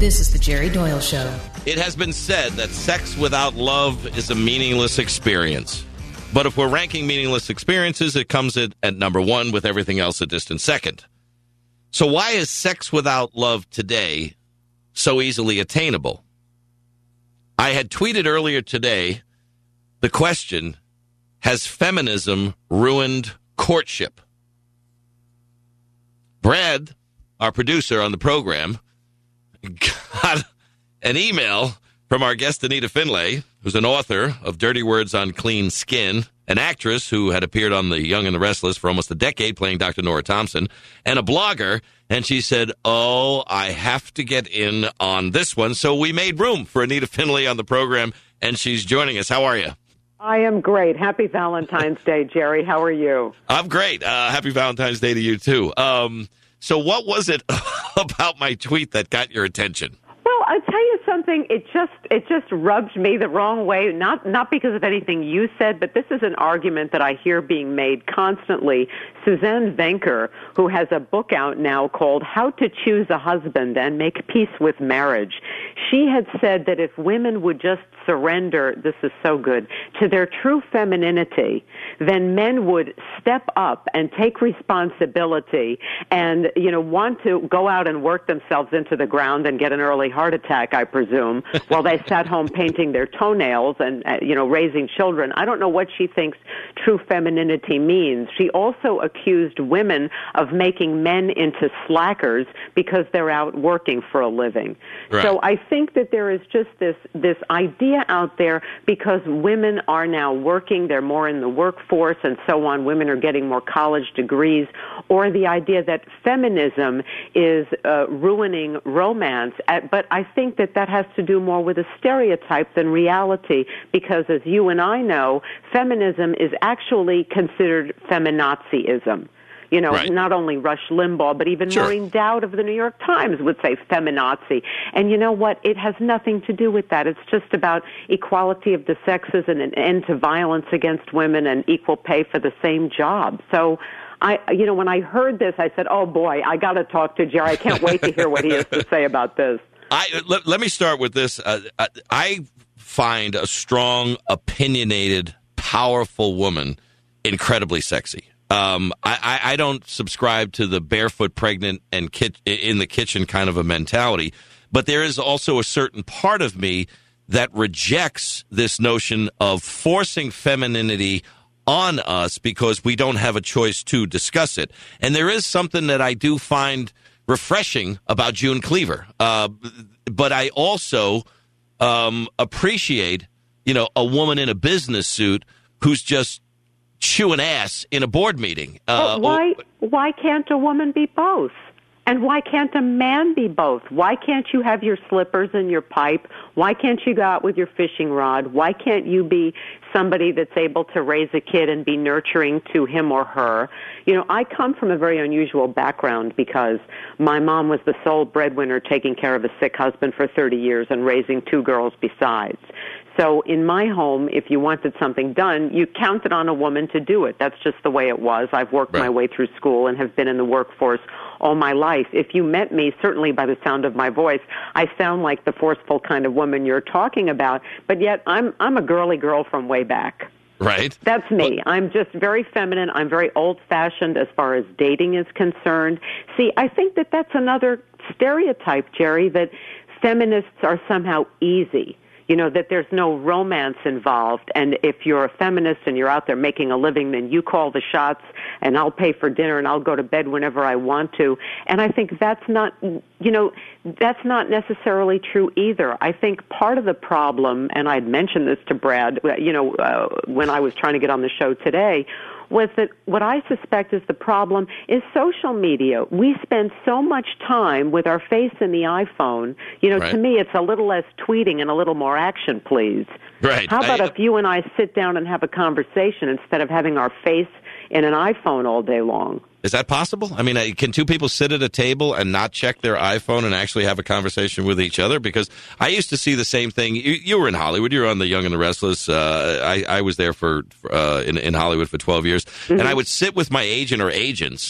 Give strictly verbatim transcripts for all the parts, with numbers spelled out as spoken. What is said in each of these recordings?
This is the Jerry Doyle Show. It has been said that sex without love is a meaningless experience. But if we're ranking meaningless experiences, it comes at, at number one with everything else a distant second. So why is sex without love today so easily attainable? I had tweeted earlier today the question, has feminism ruined courtship? Brad, our producer on the program, got an email from our guest, Anita Finlay, who's an author of Dirty Words on Clean Skin, an actress who had appeared on The Young and the Restless for almost a decade playing Doctor Nora Thompson, and a blogger. And she said, oh, I have to get in on this one. So we made room for Anita Finlay on the program, and she's joining us. How are you? I am great. Happy Valentine's Day, Jerry. How are you? I'm great. Uh, happy Valentine's Day to you, too. Um, so what was it about my tweet that got your attention? Well, I'll tell you something. It just it just rubbed me the wrong way, not not because of anything you said, but this is an argument that I hear being made constantly. Suzanne Venker, who has a book out now called How to Choose a Husband and Make Peace with Marriage, she had said that if women would just surrender, this is so good, to their true femininity, then men would step up and take responsibility and, you know, want to go out and work themselves into the ground and get an early heart attack, I presume, while they sat home painting their toenails and, uh, you know, raising children. I don't know what she thinks true femininity means. She also accused women of making men into slackers because they're out working for a living. Right. So I think that there is just this, this idea out there because women are now working, they're more in the workforce and so on, women are getting more college degrees, or the idea that feminism is uh, ruining romance. But I think that that has to do more with a stereotype than reality because, as you and I know, feminism is actually considered feminazism. You know, right. Not only Rush Limbaugh, but even Sure. Maureen Dowd of the New York Times would say feminazi. And you know what? It has nothing to do with that. It's just about equality of the sexes and an end to violence against women and equal pay for the same job. So, I, you know, when I heard this, I said, oh, boy, I got to talk to Jerry. I can't wait to hear what he has to say about this. I let, let me start with this. Uh, I find a strong, opinionated, powerful woman incredibly sexy. Um, I, I don't subscribe to the barefoot, pregnant, and kit, in the kitchen kind of a mentality, but there is also a certain part of me that rejects this notion of forcing femininity on us because we don't have a choice to discuss it. And there is something that I do find refreshing about June Cleaver, uh, but I also um, appreciate, you know, a woman in a business suit who's just chewing ass in a board meeting. Uh, but why why can't a woman be both? And why can't a man be both? Why can't you have your slippers and your pipe? Why can't you go out with your fishing rod? Why can't you be somebody that's able to raise a kid and be nurturing to him or her? You know, I come from a very unusual background because my mom was the sole breadwinner taking care of a sick husband for thirty years and raising two girls besides. So in my home, if you wanted something done, you counted on a woman to do it. That's just the way it was. I've worked right. my way through school and have been in the workforce all my life. If you met me, certainly by the sound of my voice, I sound like the forceful kind of woman you're talking about, but yet I'm I'm a girly girl from way back. Right. That's me. Well, I'm just very feminine. I'm very old-fashioned as far as dating is concerned. See, I think that that's another stereotype, Jerry, that feminists are somehow easy. You know, that there's no romance involved. And if you're a feminist and you're out there making a living, then you call the shots and I'll pay for dinner and I'll go to bed whenever I want to. And I think that's not, you know, that's not necessarily true either. I think part of the problem, and I'd mentioned this to Brad, you know, uh, when I was trying to get on the show today, was that what I suspect is the problem is social media. We spend so much time with our face in the iPhone. You know, right. to me, it's a little less tweeting and a little more action, please. Right. How about I, if you and I sit down and have a conversation instead of having our face in an iPhone all day long? Is that possible? I mean, uh, can two people sit at a table and not check their iPhone and actually have a conversation with each other? Because I used to see the same thing. You, you were in Hollywood. You were on The Young and the Restless. Uh, I, I was there for uh, in, in Hollywood for twelve years. Mm-hmm. And I would sit with my agent or agents,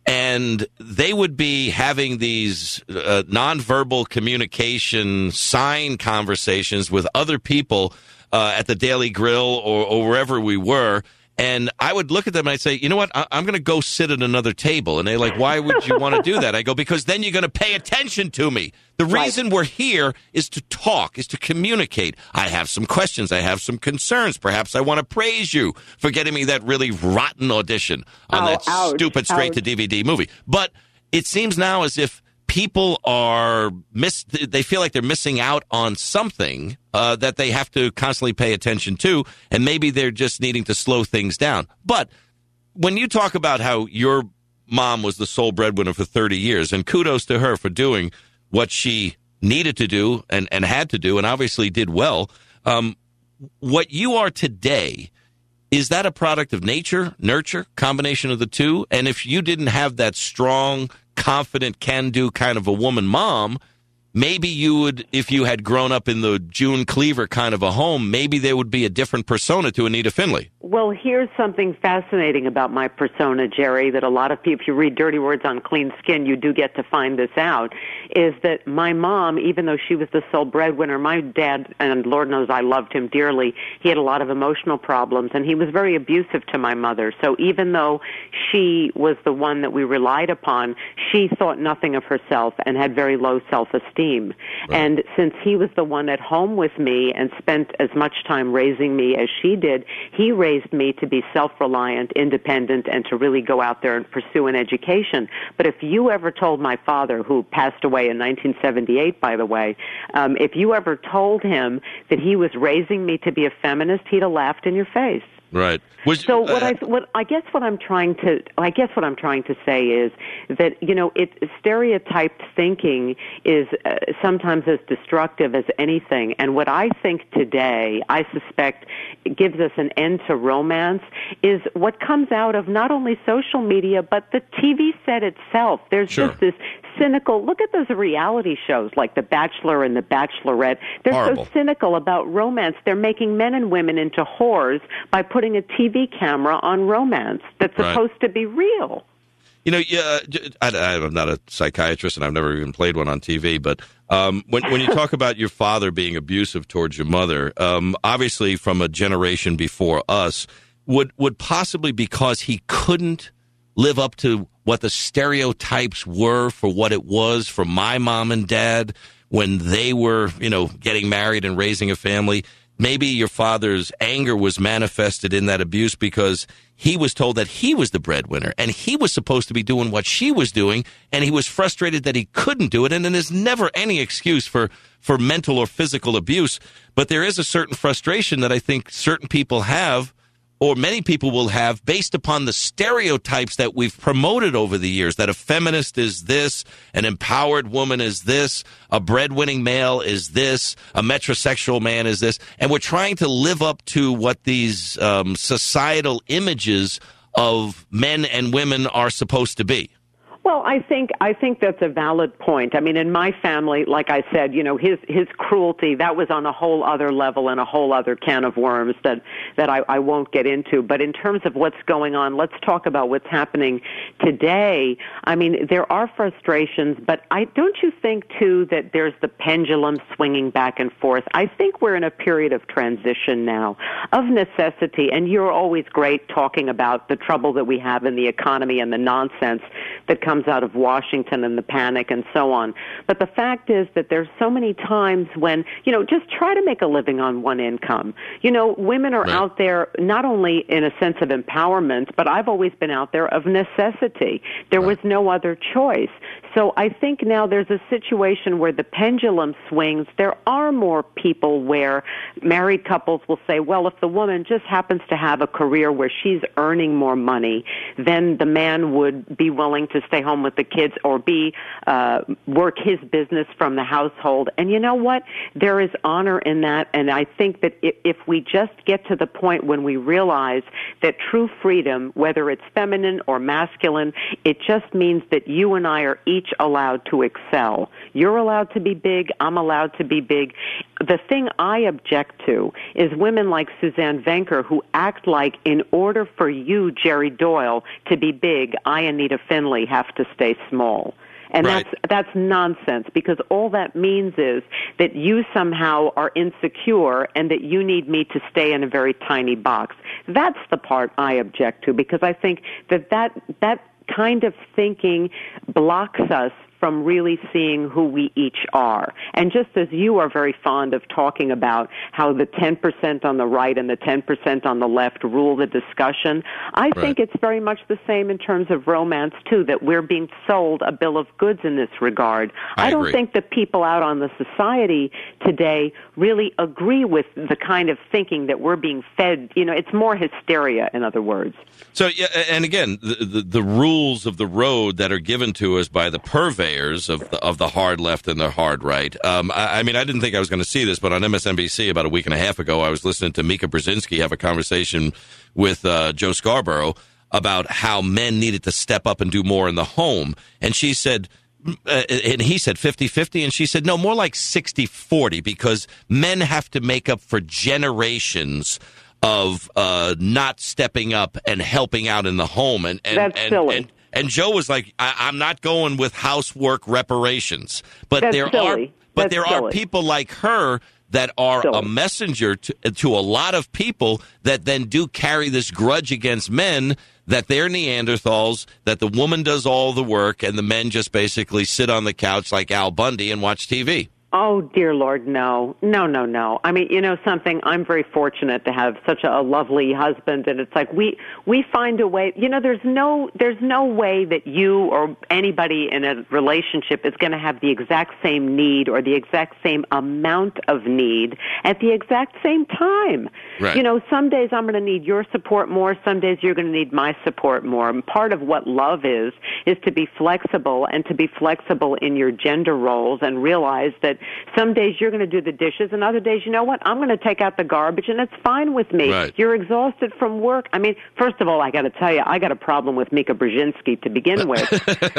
and they would be having these uh, nonverbal communication sign conversations with other people uh, at the Daily Grill or, or wherever we were. And I would look at them and I'd say, you know what, I- I'm going to go sit at another table. And they're like, why would you want to do that? I go, because then you're going to pay attention to me. The reason right. we're here is to talk, is to communicate. I have some questions. I have some concerns. Perhaps I want to praise you for getting me that really rotten audition on oh, that ouch, stupid straight-to-D V D movie. But it seems now as if people are miss. They feel like they're missing out on something uh, that they have to constantly pay attention to, and maybe they're just needing to slow things down. But when you talk about how your mom was the sole breadwinner for thirty years, and kudos to her for doing what she needed to do and, and had to do, and obviously did well, um, what you are today, is that a product of nature, nurture, combination of the two? And if you didn't have that strong, confident, can-do kind of a woman mom, maybe you would, if you had grown up in the June Cleaver kind of a home, maybe there would be a different persona to Anita Findlay. Well, here's something fascinating about my persona, Jerry, that a lot of people, if you read Dirty Words on Clean Skin, you do get to find this out, is that my mom, even though she was the sole breadwinner, my dad, and Lord knows I loved him dearly, he had a lot of emotional problems, and he was very abusive to my mother. So even though she was the one that we relied upon, she thought nothing of herself and had very low self-esteem. Right. And since he was the one at home with me and spent as much time raising me as she did, he raised me to be self-reliant, independent, and to really go out there and pursue an education. But if you ever told my father, who passed away in nineteen seventy-eight, by the way, um, if you ever told him that he was raising me to be a feminist, he'd have laughed in your face. Right. Was, so what uh, I what I guess what I'm trying to I guess what I'm trying to say is that, you know, it stereotyped thinking is uh, sometimes as destructive as anything. And what I think today, I suspect, gives us an end to romance is what comes out of not only social media but the T V set itself. There's sure. just this cynical. Look at those reality shows like The Bachelor and The Bachelorette. They're Horrible. so cynical about romance. They're making men and women into whores by putting a T V camera on romance that's right. supposed to be real. You know, yeah, I, I'm not a psychiatrist, and I've never even played one on T V, but um, when, when you talk about your father being abusive towards your mother, um, obviously from a generation before us, would would possibly because he couldn't live up to what the stereotypes were for what it was for my mom and dad when they were, you know, getting married and raising a family. Maybe your father's anger was manifested in that abuse because he was told that he was the breadwinner and he was supposed to be doing what she was doing, and he was frustrated that he couldn't do it. And then there's never any excuse for, for mental or physical abuse, but there is a certain frustration that I think certain people have, or many people will have, based upon the stereotypes that we've promoted over the years, that a feminist is this, an empowered woman is this, a breadwinning male is this, a metrosexual man is this, and we're trying to live up to what these um, societal images of men and women are supposed to be. Well, I think I think that's a valid point. I mean, in my family, like I said, you know, his his cruelty, that was on a whole other level and a whole other can of worms that that I, I won't get into. But in terms of what's going on, let's talk about what's happening today. I mean, there are frustrations, but I don't you think too that there's the pendulum swinging back and forth? I think we're in a period of transition now, of necessity. And you're always great talking about the trouble that we have in the economy and the nonsense that comes out of Washington and the panic and so on. But the fact is that there's so many times when, you know, just try to make a living on one income. You know, women are right. out there not only in a sense of empowerment, but I've always been out there of necessity. There right. was no other choice. So I think now there's a situation where the pendulum swings. There are more people where married couples will say, well, if the woman just happens to have a career where she's earning more money, then the man would be willing to stay home with the kids or be uh, work his business from the household. And you know what? There is honor in that. And I think that if we just get to the point when we realize that true freedom, whether it's feminine or masculine, it just means that you and I are each each allowed to excel. You're allowed to be big. I'm allowed to be big. The thing I object to is women like Suzanne Venker who act like in order for you, Jerry Doyle, to be big, I, Anita Finley, have to stay small. And right. that's that's nonsense, because all that means is that you somehow are insecure and that you need me to stay in a very tiny box. That's the part I object to, because I think that that, that kind of thinking blocks us from really seeing who we each are. And just as you are very fond of talking about how the ten percent on the right and the ten percent on the left rule the discussion, I right. think it's very much the same in terms of romance, too, that we're being sold a bill of goods in this regard. I, I don't agree. think that people out on the society today really agree with the kind of thinking that we're being fed. You know, it's more hysteria, in other words. So, yeah, and again, the, the, the rules of the road that are given to us by the purveyors of the, of the hard left and the hard right. Um, I, I mean, I didn't think I was going to see this, but on M S N B C about a week and a half ago, I was listening to Mika Brzezinski have a conversation with uh, Joe Scarborough about how men needed to step up and do more in the home. And she said, uh, and he said fifty-fifty, and she said, no, more like sixty forty, because men have to make up for generations of uh, not stepping up and helping out in the home. And, and That's and, silly. And, And Joe was like, I, I'm not going with housework reparations. But That's there silly. are but That's there silly. are people like her that are Silly. a messenger to, to a lot of people that then do carry this grudge against men, that they're Neanderthals, that the woman does all the work and the men just basically sit on the couch like Al Bundy and watch T V. Oh, dear Lord, no. No, no, no. I mean, you know something, I'm very fortunate to have such a, a lovely husband, and it's like we we find a way, you know, there's no there's no way that you or anybody in a relationship is going to have the exact same need or the exact same amount of need at the exact same time. Right. You know, some days I'm going to need your support more, some days you're going to need my support more. And part of what love is, is to be flexible and to be flexible in your gender roles and realize that some days you're going to do the dishes, and other days, you know what, I'm going to take out the garbage, and it's fine with me. Right. You're exhausted from work. I mean, first of all, I got to tell you, I got a problem with Mika Brzezinski to begin with,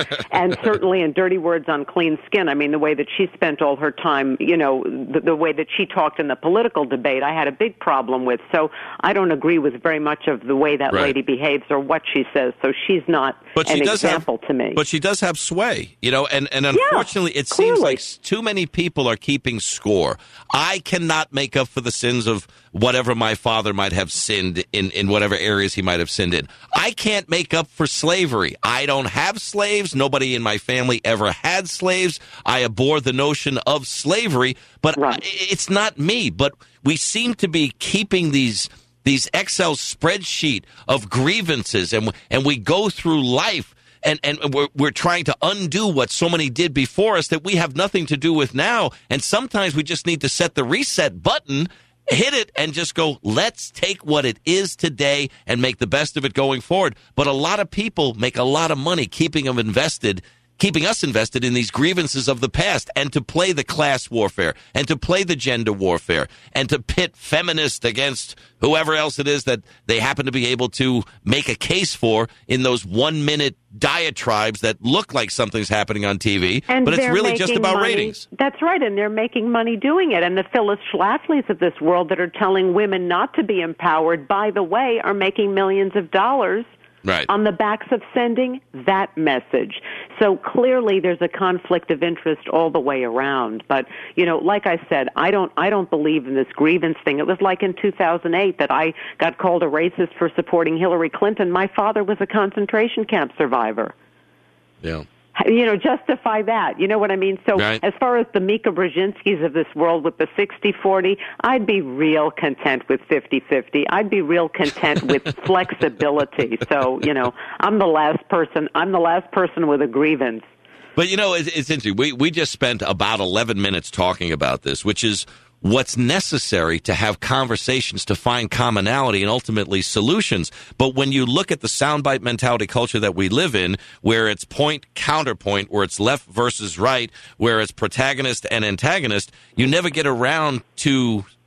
and certainly in Dirty Words on Clean Skin, I mean, the way that she spent all her time, you know, the, the way that she talked in the political debate, I had a big problem with. So I don't agree with very much of the way that right. lady behaves or what she says. So she's not but an she does example have, to me. But she does have sway, you know, and, and unfortunately, yeah, it seems clearly. like too many people are keeping score. I cannot make up for the sins of whatever my father might have sinned in, in whatever areas he might have sinned in. I can't make up for slavery. I don't have slaves. Nobody in my family ever had slaves. I abhor the notion of slavery, but right. I, it's not me. But we seem to be keeping these these Excel spreadsheet of grievances, and and we go through life. And and we're, we're trying to undo what so many did before us that we have nothing to do with now. And sometimes we just need to set the reset button, hit it, and just go, let's take what it is today and make the best of it going forward. But a lot of people make a lot of money keeping them invested, keeping us invested in these grievances of the past, and to play the class warfare and to play the gender warfare and to pit feminists against whoever else it is that they happen to be able to make a case for in those one-minute diatribes that look like something's happening on T V, and but it's really just about money. ratings. That's right, and they're making money doing it. And the Phyllis Schlaflys of this world that are telling women not to be empowered, by the way, are making millions of dollars right. on the backs of sending that message. So clearly there's a conflict of interest all the way around. But, you know, like I said, I don't I don't believe in this grievance thing. It was like in two thousand eight that I got called a racist for supporting Hillary Clinton. My father was a concentration camp survivor. Yeah. You know, justify that. You know what I mean? So right. as far as the Mika Brzezinskis of this world with the sixty forty, I'd be real content with fifty-fifty. I'd be real content with flexibility. So, you know, I'm the last person. I'm the last person with a grievance. But, you know, it's, it's interesting. We, we just spent about eleven minutes talking about this, which is what's necessary to have conversations to find commonality and ultimately solutions. But when you look at the soundbite mentality culture that we live in, where it's point, counterpoint, where it's left versus right, where it's protagonist and antagonist, you never get around to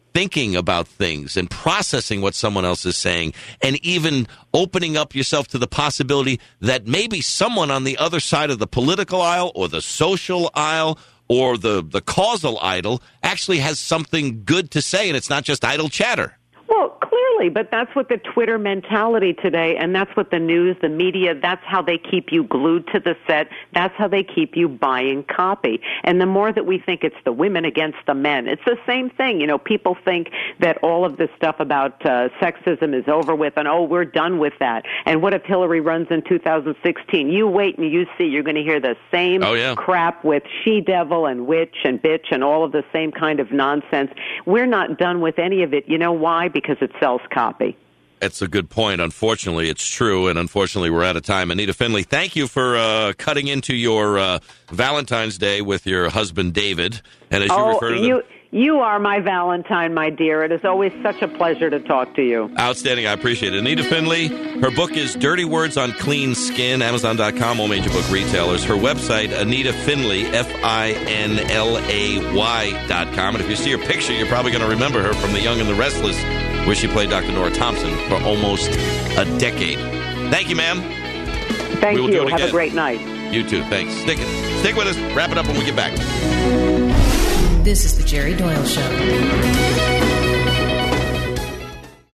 thinking about things and processing what someone else is saying, and even opening up yourself to the possibility that maybe someone on the other side of the political aisle or the social aisle or the, the causal aisle actually has something good to say, and it's not just idle chatter. Well, clearly, but that's what the Twitter mentality today, and that's what the news, the media, that's how they keep you glued to the set. That's how they keep you buying copy. And the more that we think it's the women against the men, it's the same thing. You know, people think that all of this stuff about uh, sexism is over with, and, oh, we're done with that. And what if Hillary runs in two thousand sixteen? You wait and you see. You're going to hear the same oh, yeah. crap with she-devil and witch and bitch and all of the same kind of nonsense. We're not done with any of it. You know why? Because it sells copy. That's a good point. Unfortunately, it's true, and unfortunately, we're out of time. Anita Finley, thank you for uh, cutting into your uh, Valentine's Day with your husband, David. And as you oh, refer to them, you, you are my Valentine, my dear. It is always such a pleasure to talk to you. Outstanding. I appreciate it. Anita Finley, her book is Dirty Words on Clean Skin, Amazon dot com, all major book retailers. Her website, Anita Finlay, F I N L A Y dot com. And if you see her picture, you're probably going to remember her from The Young and the Restless, where she played Doctor Nora Thompson for almost a decade. Thank you, ma'am. Thank you. Have a great night. You too. Thanks. Stick it. Stick with us. Wrap it up when we get back. This is the Jerry Doyle Show.